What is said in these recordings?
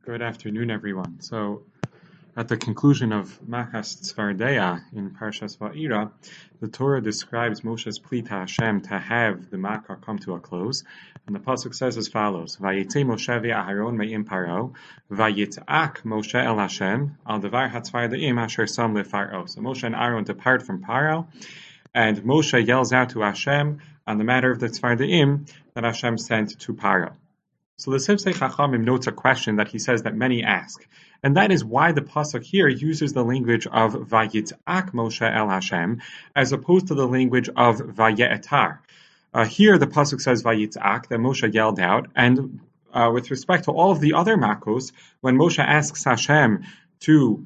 Good afternoon, everyone. So, at the conclusion of Machas Tzvardeya in Parshas Va'ira, the Torah describes Moshe's plea to Hashem to have the Makkah come to a close, and the pasuk says as follows: "Vayitze Moshe ve'Aharon me'im Paro, vayitzak Moshe el Hashem al devar hatzvardeim asher sam leFaro." So Moshe and Aaron depart from Paro, and Moshe yells out to Hashem on the matter of the Tzvardeim that Hashem sent to Paro. So the Sifsei Chachamim notes a question that he says that many ask, and that is why the pasuk here uses the language of Vayitzak Moshe el Hashem as opposed to the language of Vaye'etar. Here the pasuk says Vayitzak, that Moshe yelled out, and with respect to all of the other makos, when Moshe asks Hashem to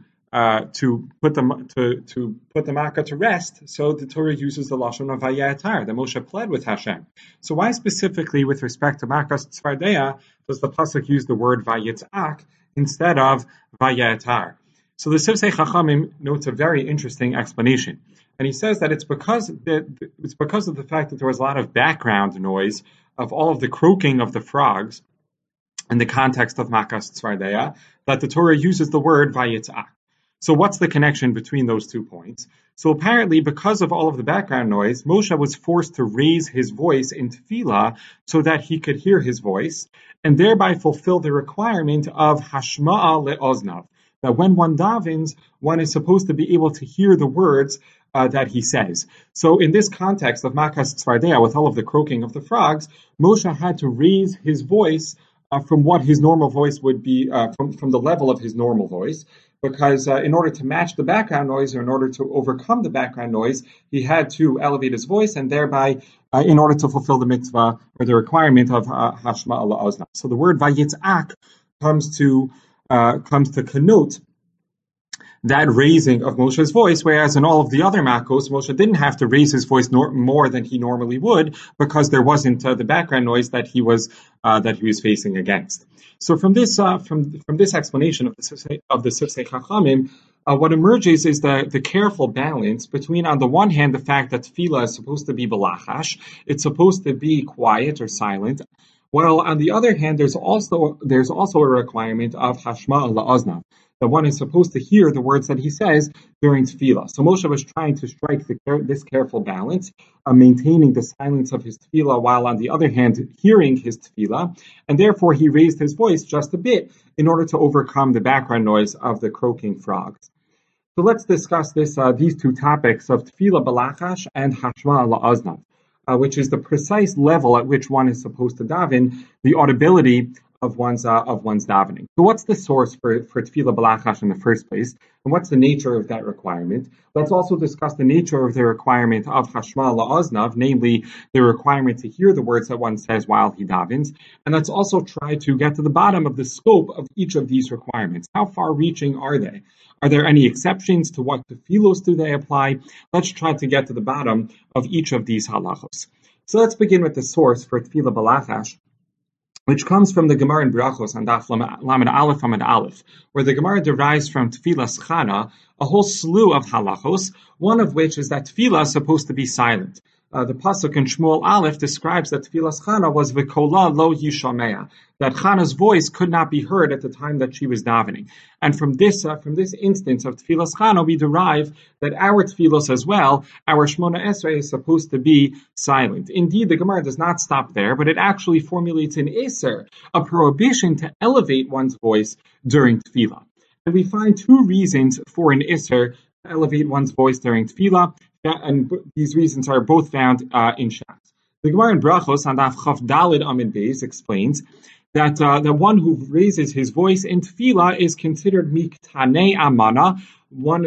put the Makkah to rest, so the Torah uses the lashon of Vaye'etar, that Moshe pled with Hashem. So why specifically with respect to Machas Tzvardeya does the pasuk use the word Vayitzak instead of Vaye'etar? So the Sifsei Chachamim notes a very interesting explanation, and he says that it's because of the fact that there was a lot of background noise of all of the croaking of the frogs in the context of Machas Tzvardeya that the Torah uses the word Vayitzak. So what's the connection between those 2 points? So apparently, because of all of the background noise, Moshe was forced to raise his voice in tefillah so that he could hear his voice, and thereby fulfill the requirement of hashma'a le'oznav, that when one davens, one is supposed to be able to hear the words that he says. So in this context of Machas Tzvardeya, with all of the croaking of the frogs, Moshe had to raise his voice from what his normal voice would be, from the level of his normal voice, because in order to match the background noise, or in order to overcome the background noise, he had to elevate his voice, and thereby, in order to fulfill the mitzvah, or the requirement of Hashma Allah Oznav. So the word Vayitzak comes to connote that raising of Moshe's voice, whereas in all of the other makos, Moshe didn't have to raise his voice more than he normally would, because there wasn't the background noise that he was facing against. So from this explanation of the Sifsei Chachamim, what emerges is the careful balance between, on the one hand, the fact that tefillah is supposed to be belachash, it's supposed to be quiet or silent, while on the other hand, there's also a requirement of hashma la'oznav, that one is supposed to hear the words that he says during tefillah. So Moshe was trying to strike this careful balance, maintaining the silence of his tefillah, while on the other hand, hearing his tefillah, and therefore he raised his voice just a bit in order to overcome the background noise of the croaking frogs. So let's discuss these 2 topics of tefillah belachash and hashma la'oznav, which is the precise level at which one is supposed to daven, the audibility of one's davening. So what's the source for tefillah belachash in the first place, and what's the nature of that requirement? Let's also discuss the nature of the requirement of hashma la'oznav, namely the requirement to hear the words that one says while he davens, and let's also try to get to the bottom of the scope of each of these requirements. How far-reaching are they? Are there any exceptions? To what tefillos do they apply? Let's try to get to the bottom of each of these halachos. So let's begin with the source for tefillah belachash, which comes from the Gemara in Brachos on Daf Lamed Aleph Amud Aleph, where the Gemara derives from Tefillas Chana a whole slew of halachos, one of which is that tefillah is supposed to be silent. The pasuk in Shmuel Aleph describes that Tefillas Chana was v'kola lo yishamea, that Chana's voice could not be heard at the time that she was davening. And from this instance of Tefillas Chana, we derive that our tefillos as well, our Shmona Esrei, is supposed to be silent. Indeed, the Gemara does not stop there, but it actually formulates an iser, a prohibition to elevate one's voice during tefillah. And we find 2 reasons for an iser to elevate one's voice during tefillah, and these reasons are both found in Shas. The Gemara in Brachos on Daf Chaf Daled Amid Beis explains that the one who raises his voice in tefillah is considered miktanei amana, one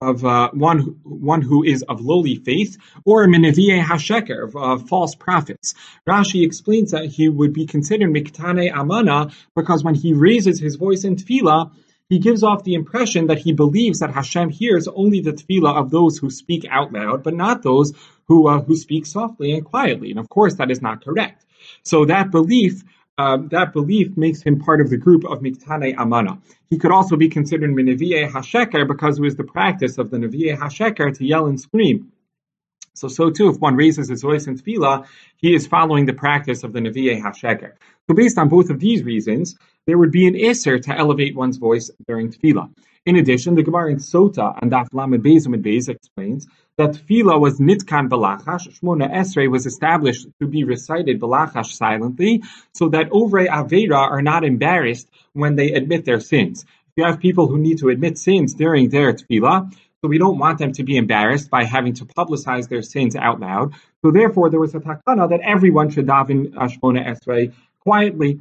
who is of lowly faith, or minaviyei hasheker, of false prophets. Rashi explains that he would be considered miktanei amana because when he raises his voice in tefillah, he gives off the impression that he believes that Hashem hears only the tefillah of those who speak out loud, but not those who speak softly and quietly. And of course, that is not correct. So that belief makes him part of the group of Miktanei Amana. He could also be considered Minaviyei Hasheker because it was the practice of the Naviyei Hasheker to yell and scream. So too, if one raises his voice in tefillah, he is following the practice of the Nevi'ei HaSheker. So based on both of these reasons, there would be an iser to elevate one's voice during tefillah. In addition, the Gemara in Sota and Daf Lamed Beis Amud Beis explains that tefillah was nitkan b'lachash. Shmona Esrei was established to be recited b'lachash silently, so that Ovrei Avera are not embarrassed when they admit their sins. If you have people who need to admit sins during their tefillah, so we don't want them to be embarrassed by having to publicize their sins out loud. So therefore, there was a takana that everyone should daven Shmona Esrei quietly,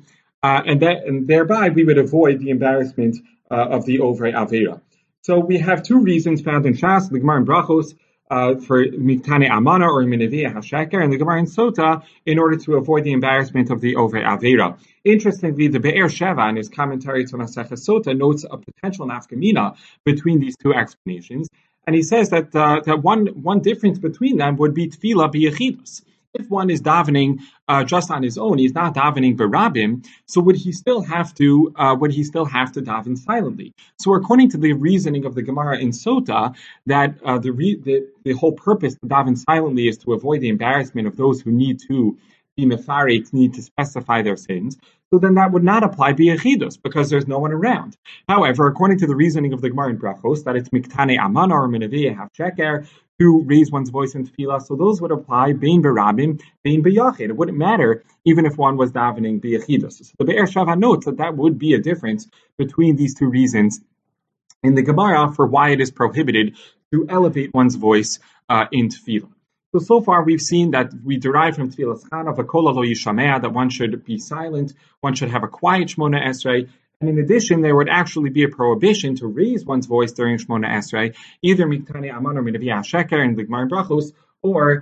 and thereby we would avoid the embarrassment of the Ovrei Avera. So we have two reasons found in Shas, the Gemara in Brachos, for Miktane Amana or Minaviyah HaSheker, and the Gemara in Sota in order to avoid the embarrassment of the Ovrei Avera. Interestingly, the Be'er Sheva in his commentary to Maseches Sota notes a potential nafkamina between these two explanations, and he says that that one difference between them would be tefillah b'yechidus. If one is davening just on his own, he's not davening berabim. So would he still have to daven silently? So according to the reasoning of the Gemara in Sota, that the whole purpose to daven silently is to avoid the embarrassment of those who need to be mefaret, need to specify their sins. So then that would not apply b'yechidus because there's no one around. However, according to the reasoning of the Gemara in Brachos, that it's miktane amana or minaviyah HaSheker, to raise one's voice in tefillah, so those would apply bein berabim, bein b'yachid. It wouldn't matter even if one was davening b'yechidus. So the Be'er Sheva notes that would be a difference between these two reasons in the Gemara for why it is prohibited to elevate one's voice in tefillah. So far we've seen that we derive from tefillas chana v'kol lo yishamea that one should be silent, one should have a quiet Shmona Esrei. And in addition, there would actually be a prohibition to raise one's voice during Shmona Esrei, either Miktane Aman or Minaviyah HaSheker in the Gemara in Brachos, or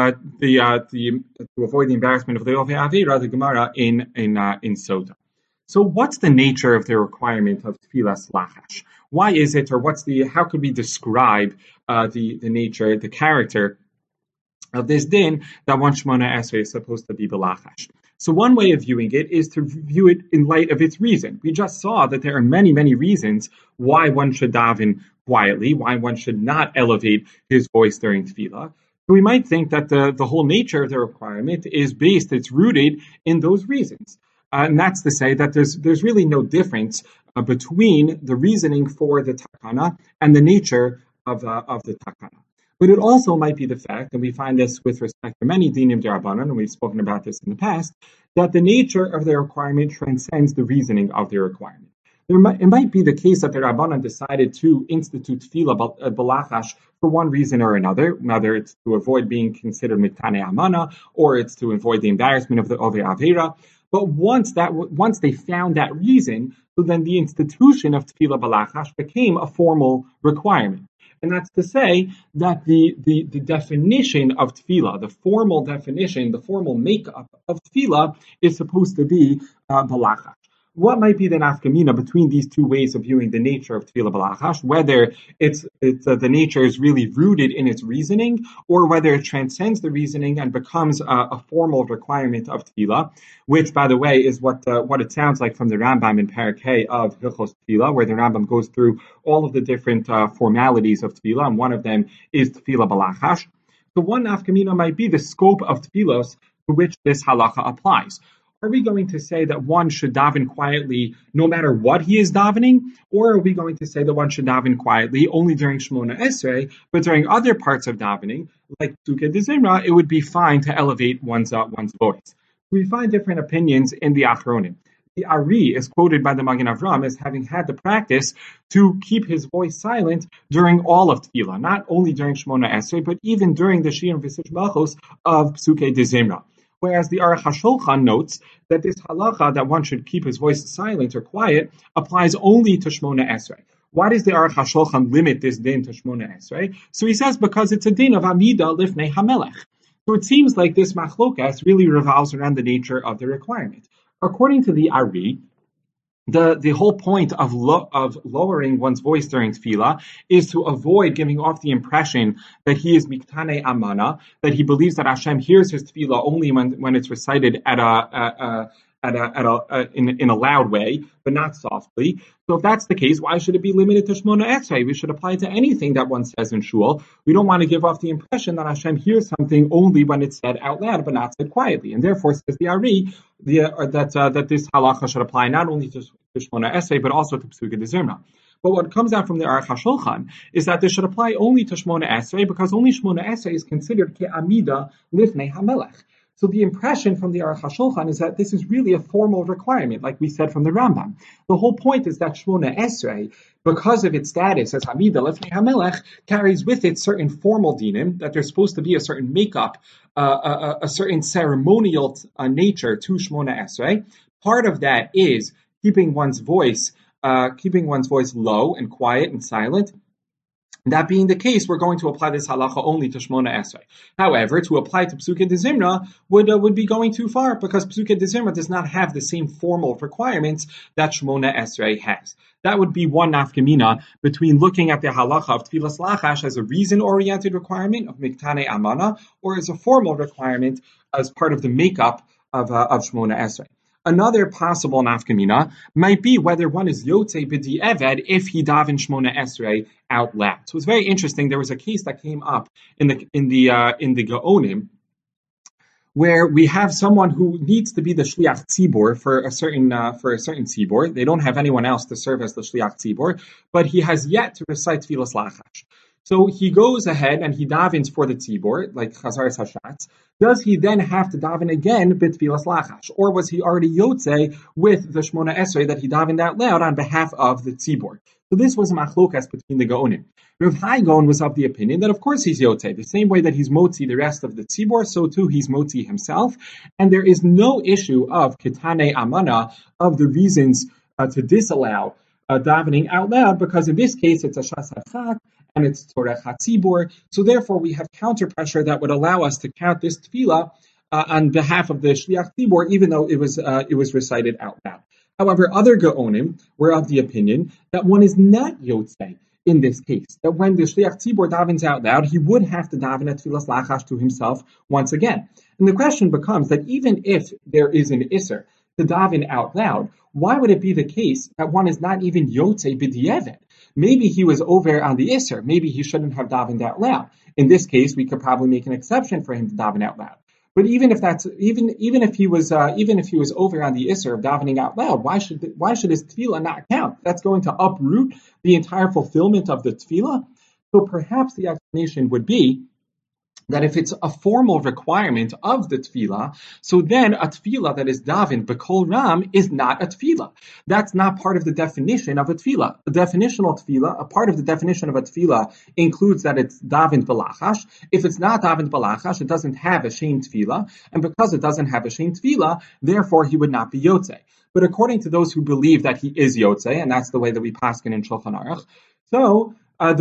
to avoid the embarrassment of the Ovrei Avera, the Gemara in Sota. So what's the nature of the requirement of tefillas lachash? Why is it, or how could we describe the nature, the character of this din that one Shmona Esrei is supposed to be belachash? So one way of viewing it is to view it in light of its reason. We just saw that there are many, many reasons why one should daven quietly, why one should not elevate his voice during tefillah. So we might think that the whole nature of the requirement is it's rooted in those reasons. And that's to say that there's really no difference between the reasoning for the takana and the nature of the takana. But it also might be the fact, and we find this with respect to many dinim d'Rabbanan, and we've spoken about this in the past, that the nature of the requirement transcends the reasoning of the requirement. It might be the case that the Rabbanan decided to institute tefillah b'lachash for one reason or another, whether it's to avoid being considered miktane amana, or it's to avoid the embarrassment of the Ovrei Avera. But once they found that reason, so then the institution of tefillah b'lachash became a formal requirement. And that's to say that the definition of tefillah, the formal definition, the formal makeup of tefillah is supposed to be b'lachash. What might be the nafkamina between these two ways of viewing the nature of tefillah b'lachash, whether it's the nature is really rooted in its reasoning, or whether it transcends the reasoning and becomes a formal requirement of tefillah, which, by the way, is what it sounds like from the Rambam in Perek Hey of Hilchos Tefillah, where the Rambam goes through all of the different formalities of tefillah, and one of them is tefillah b'lachash. So one nafkamina might be the scope of tefillos to which this halacha applies. Are we going to say that one should daven quietly no matter what he is davening? Or are we going to say that one should daven quietly only during Shmona Esrei, but during other parts of davening, like Pesukei D'Zimra, it would be fine to elevate one's voice? We find different opinions in the Achronim. The Ari is quoted by the Magen Avram as having had the practice to keep his voice silent during all of Tefillah, not only during Shmona Esrei, but even during the Shiur V'Sich Malchos of Pesukei D'Zimra. Whereas the Aruch HaShulchan notes that this halacha that one should keep his voice silent or quiet applies only to Shmona Esrei. Why does the Aruch HaShulchan limit this din to Shmona Esrei? So he says because it's a din of Amida Lifnei HaMelech. So it seems like this machlokas really revolves around the nature of the requirement. According to the Ari, the whole point of lowering one's voice during tefillah is to avoid giving off the impression that he is miktane amana, that he believes that Hashem hears his tefillah only when it's recited at in a loud way, but not softly. So if that's the case, why should it be limited to Shmona Esrei? We should apply it to anything that one says in shul. We don't want to give off the impression that Hashem hears something only when it's said out loud, but not said quietly. And therefore, says the Ari, that this halacha should apply not only to Shmona Esrei, but also to Pesukei de Zimra. But what comes out from the Aruch HaShulchan is that this should apply only to Shmona Esrei, because only Shmona Esrei is considered ke'amida lifnei hamelech. So the impression from the Aruch HaShulchan is that this is really a formal requirement, like we said from the Rambam. The whole point is that Shmona Esrei, because of its status as Hamida Lefnei HaMelech, carries with it certain formal dinim, that there's supposed to be a certain makeup, a certain ceremonial nature to Shmona Esrei. Part of that is keeping one's voice low and quiet and silent. That being the case, we're going to apply this halacha only to Shmona Esrei. However, to apply to Pesukei de Zimra would be going too far, because Pesukei de Zimra does not have the same formal requirements that Shmona Esrei has. That would be one nafkamina between looking at the halacha of Tfilas Lachash as a reason-oriented requirement of Miktane Amana, or as a formal requirement as part of the makeup of Shmona Esrei. Another possible nafkamina might be whether one is yotze b'di'eved if he daven Shmona Esrei out loud. So it's very interesting. There was a case that came up in the Gaonim, where we have someone who needs to be the shliach tzibor for a certain tzibor. They don't have anyone else to serve as the shliach tzibor, but he has yet to recite Tfilas Lachash. So he goes ahead and he davens for the tzibor, like Chazaras Hashatz. Does he then have to daven again b'tfilas lachash, or was he already yotze with the Shmona Esrei that he davened out loud on behalf of the tzibor? So this was a machlokas between the Gaonim. Rav Hai Gaon was of the opinion that of course he's yotze, the same way that he's motzi the rest of the tzibor, so too he's motzi himself, and there is no issue of ketane amana, of the reasons to disallow davening out loud, because in this case it's a shas hachak and it's torech hatzibor. So therefore we have counter pressure that would allow us to count this tefillah on behalf of the shliach tzibor, even though it was recited out loud. However, other Gaonim were of the opinion that one is not yotze in this case, that when the shliach tzibor davens out loud, he would have to daven a tfilas lachash to himself once again. And the question becomes that even if there is an iser to daven out loud, why would it be the case that one is not even yotze b'di'eved? Maybe he was over on the iser. Maybe he shouldn't have davened out loud. In this case, we could probably make an exception for him to daven out loud. But even if he was over on the iser of davening out loud, why should his tefillah not count? That's going to uproot the entire fulfillment of the tefillah. So perhaps the explanation would be that if it's a formal requirement of the tefillah, so then a tefillah that is davened b'kol ram is not a tefillah. That's not part of the definition of a tefillah. A definitional tefillah, a part of the definition of a tefillah includes that it's davened b'lachash. If it's not davened b'lachash, it doesn't have a shein tefillah, and because it doesn't have a shein tefillah, therefore he would not be yotze. But according to those who believe that he is yotze, and that's the way that we paskin in Shulchan Aruch, so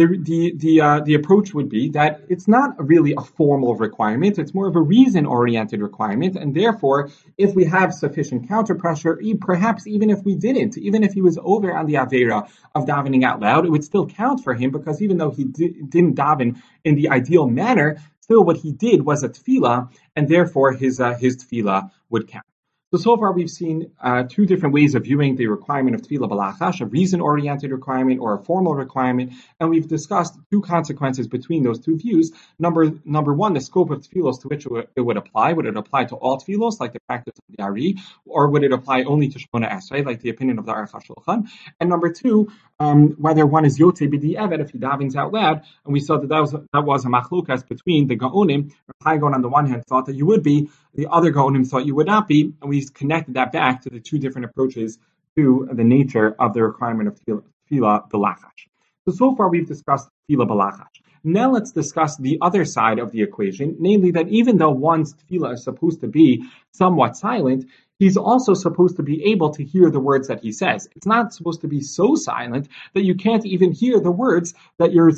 the approach would be that it's not really a formal requirement, it's more of a reason-oriented requirement, and therefore, if we have sufficient counter pressure, perhaps even if we didn't, even if he was over on the Aveira of davening out loud, it would still count for him, because even though he didn't daven in the ideal manner, still what he did was a tefillah, and therefore his tefillah would count. So far we've seen two different ways of viewing the requirement of tefillah b'lachash, a reason-oriented requirement or a formal requirement, and we've discussed two consequences between those two views. Number one, the scope of tefillos to which it would apply. Would it apply to all tefillos, like the practice of the Ari, or would it apply only to Shmona Esrei, like the opinion of the Aruch HaShulchan? And number two, whether one is yotze b'di'eved if he davens out loud, and we saw that was a machlukas between the Gaonim. Hai Gaon on the one hand thought that you would be, the other Gaonim thought you would not be, and we connected that back to the two different approaches to the nature of the requirement of tefillah b'lachash. So far we've discussed tefillah b'lachash. Now let's discuss the other side of the equation, namely that even though one's tefillah is supposed to be somewhat silent, he's also supposed to be able to hear the words that he says. It's not supposed to be so silent that you can't even hear the words that you're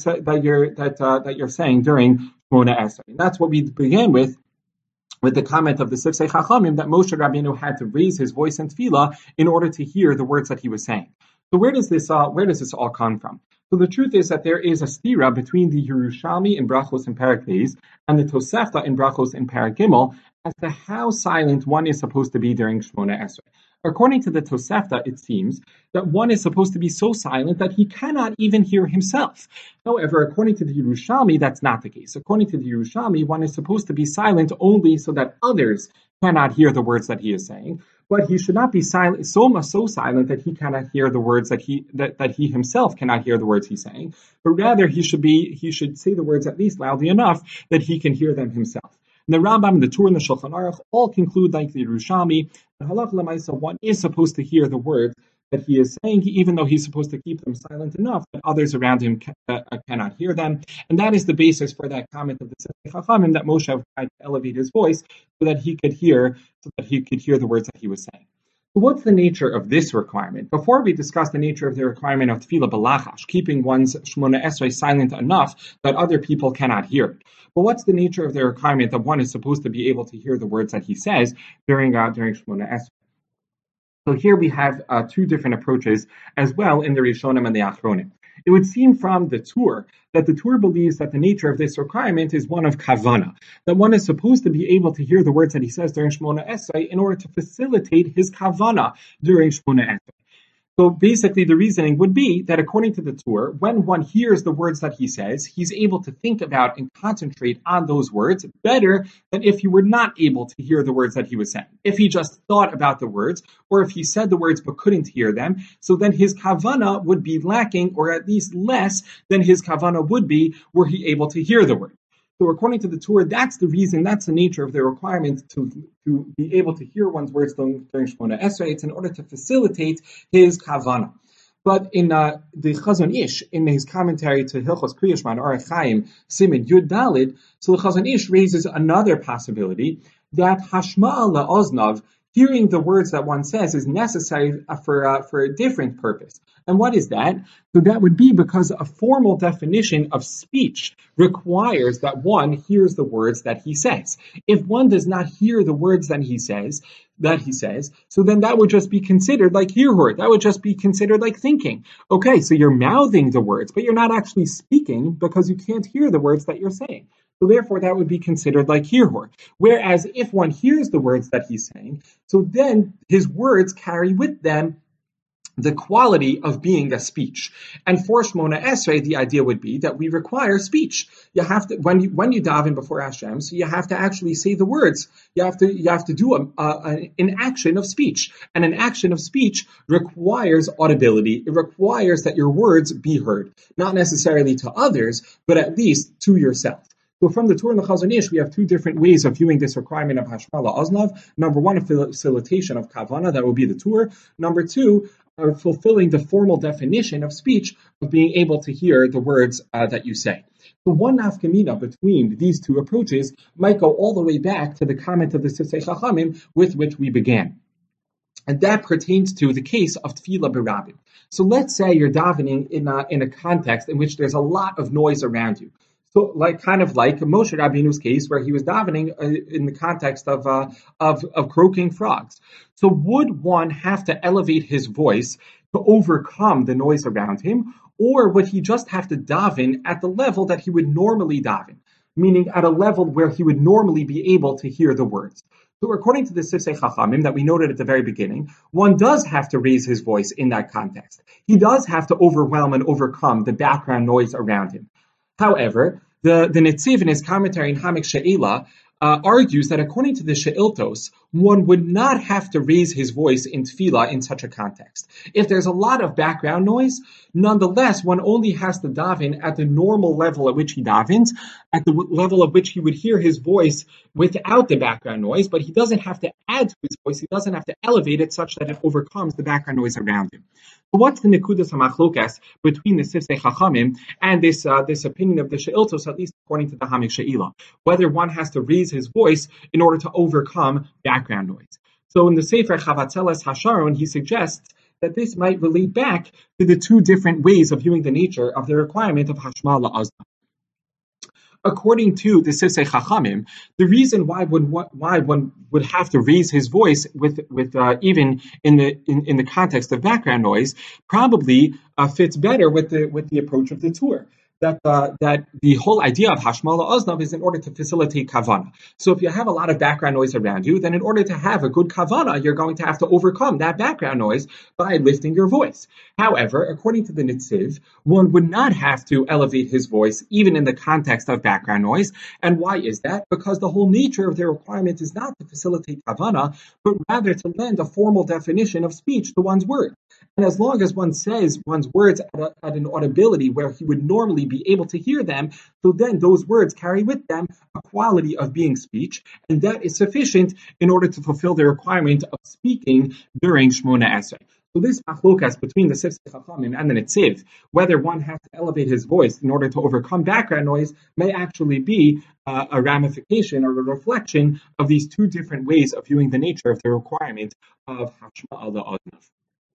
saying during Shmona Esrei. And that's what we began with the comment of the Sifsei Chachamim that Moshe Rabbeinu had to raise his voice in tefillah in order to hear the words that he was saying. So where does this all come from? So the truth is that there is a stira between the Yerushalmi in Brachos and Perek Beis and the Tosefta in Brachos and Perek Gimel as to how silent one is supposed to be during Shmona Esrei. According to the Tosefta, it seems that one is supposed to be so silent that he cannot even hear himself. However, according to the Yerushalmi, that's not the case. According to the Yerushalmi, one is supposed to be silent only so that others cannot hear the words that he is saying, but he should not be silent, so silent that he cannot hear the words that he himself cannot hear the words he's saying, but rather he should say the words at least loudly enough that he can hear them himself. And the Rambam, the Tur, and the Shulchan Aruch all conclude, like the Yerushalmi, that halach l'maisa, one is supposed to hear the words that he is saying, even though he's supposed to keep them silent enough that others around him cannot hear them. And that is the basis for that comment of the Sifrei Chachamim that Moshe tried to elevate his voice so that he could hear the words that he was saying. So what's the nature of this requirement? Before we discuss the nature of the requirement of tefillah b'lachash, keeping one's Shmona Esrei silent enough that other people cannot hear it. But what's the nature of the requirement that one is supposed to be able to hear the words that he says during Shmona Esrei? So here we have two different approaches as well in the Rishonim and the Achronim. It would seem from the Tur that the Tur believes that the nature of this requirement is one of kavana, that one is supposed to be able to hear the words that he says during Shmona Esrei in order to facilitate his kavana during Shmona Esrei. So basically the reasoning would be that according to the Tur, when one hears the words that he says, he's able to think about and concentrate on those words better than if he were not able to hear the words that he was saying. If he just thought about the words, or if he said the words but couldn't hear them, so then his kavana would be lacking, or at least less than his kavana would be were he able to hear the word. So according to the Tur, that's the reason, that's the nature of the requirement to be able to hear one's words during Shmona Esrei. It's in order to facilitate his kavana. But in the Chazon Ish, in his commentary to Hilchos Kriya Shema Orach Chaim Siman Yud Dalid, so the Chazon Ish raises another possibility that hashma'a la'oznav, hearing the words that one says, is necessary for a different purpose. And what is that? So that would be because a formal definition of speech requires that one hears the words that he says. If one does not hear the words that he says, so then that would just be considered like hirhur. That would just be considered like thinking. Okay, so you're mouthing the words, but you're not actually speaking because you can't hear the words that you're saying. So therefore, that would be considered like hirhur. Whereas if one hears the words that he's saying, so then his words carry with them the quality of being a speech. And for Shmona Esrei, the idea would be that we require speech. You have to, when you daven before Hashem, so you have to actually say the words. You have to do an action of speech. And an action of speech requires audibility. It requires that your words be heard. Not necessarily to others, but at least to yourself. So from the Tur and the Chazon Ish, we have two different ways of viewing this requirement of hashma'a la'oznav. Number one, a facilitation of kavana, that would be the Tur. Number two, fulfilling the formal definition of speech of being able to hear the words that you say. So one nafkamina between these two approaches might go all the way back to the comment of the Sifrei Chachamim with which we began. And that pertains to the case of tefillah b'rabim. So let's say you're davening in a context in which there's a lot of noise around you. So, like Moshe Rabbeinu's case, where he was davening in the context of croaking frogs. So, would one have to elevate his voice to overcome the noise around him, or would he just have to daven at the level that he would normally daven, meaning at a level where he would normally be able to hear the words? So, according to the Sifrei Chachamim that we noted at the very beginning, one does have to raise his voice in that context. He does have to overwhelm and overcome the background noise around him. However, the Netziv in his commentary in Hamek She'ila argues that according to the She'iltos, one would not have to raise his voice in tefillah in such a context. If there's a lot of background noise, nonetheless, one only has to daven at the normal level at which he davens, at the level at which he would hear his voice without the background noise, but he doesn't have to add to his voice, he doesn't have to elevate it such that it overcomes the background noise around him. So what's the nekudas hamachlokas between the Sifrei Chachamim and this opinion of the She'iltos, at least according to the Hamek She'ila, whether one has to raise his voice in order to overcome background noise? So in the Sefer Chavatzeles Hasharon, he suggests that this might relate back to the two different ways of viewing the nature of the requirement of hashma'a la'oznav. according to the Sifsei Chachamim, the reason why one would have to raise his voice with even in the context of background noise probably fits better with the approach of the Tur. That the whole idea of Hashmala Oznav is in order to facilitate Kavana. So if you have a lot of background noise around you, then in order to have a good Kavana, you're going to have to overcome that background noise by lifting your voice. However, according to the Nitziv, one would not have to elevate his voice even in the context of background noise. And why is that? Because the whole nature of the requirement is not to facilitate Kavana, but rather to lend a formal definition of speech to one's word. And as long as one says one's words at an audibility where he would normally be able to hear them, so then those words carry with them a quality of being speech, and that is sufficient in order to fulfill the requirement of speaking during Shmona Esrei. So this machlokas between the Sifsei Chachamim and the Nitziv, whether one has to elevate his voice in order to overcome background noise, may actually be a ramification or a reflection of these two different ways of viewing the nature of the requirement of Hashma al-Oznav.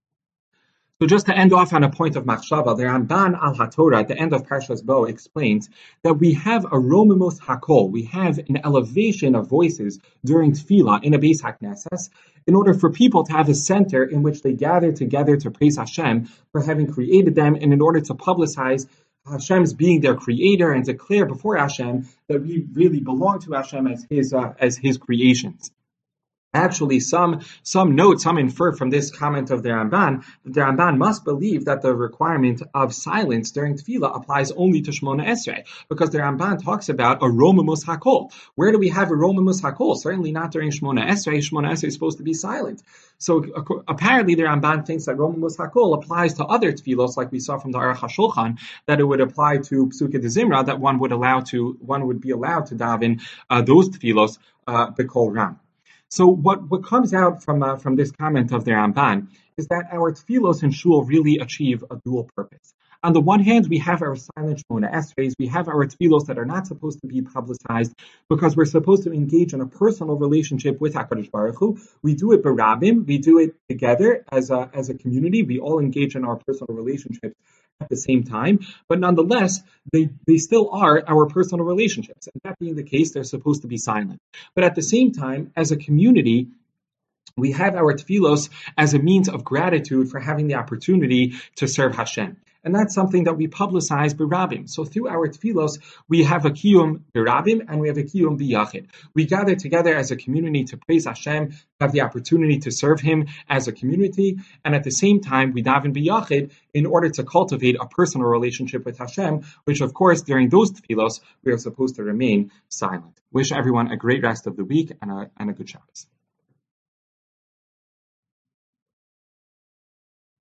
So just to end off on a point of machshava, the Ramban al HaTorah at the end of Parshas Bo explains that we have a romimus hakol, we have an elevation of voices during tefillah in a Beis HaKnesses, in order for people to have a center in which they gather together to praise Hashem for having created them, and in order to publicize Hashem's being their creator and declare before Hashem that we really belong to Hashem as his creations. Actually, some infer from this comment of the Ramban that the Ramban must believe that the requirement of silence during tefillah applies only to Shmona Esrei, because the Ramban talks about a romimus hakol. Where do we have a romimus hakol? Certainly not during Shmona Esrei. Shmona Esrei is supposed to be silent. So apparently the Ramban thinks that romimus hakol applies to other tefillos, like we saw from the Aruch HaShulchan, that it would apply to Psukei de Zimra, that one would be allowed to daven those tefillos b'kol ram. So what comes out from this comment of the Ramban is that our tefillos and shul really achieve a dual purpose. On the one hand, we have our silent Shmona Esreis, we have our tefillos that are not supposed to be publicized because we're supposed to engage in a personal relationship with HaKadosh Baruch Hu. We do it barabim, we do it together as a community, we all engage in our personal relationships at the same time, but nonetheless, they still are our personal relationships. And that being the case, they're supposed to be silent. But at the same time, as a community, we have our tefillos as a means of gratitude for having the opportunity to serve Hashem. And that's something that we publicize b'rabim. So through our tefillos, we have a kiyum b'rabim and we have a kiyum b'yachid. We gather together as a community to praise Hashem, have the opportunity to serve Him as a community, and at the same time, we daven b'yachid in order to cultivate a personal relationship with Hashem, which of course, during those tefillos, we are supposed to remain silent. Wish everyone a great rest of the week and a good Shabbos.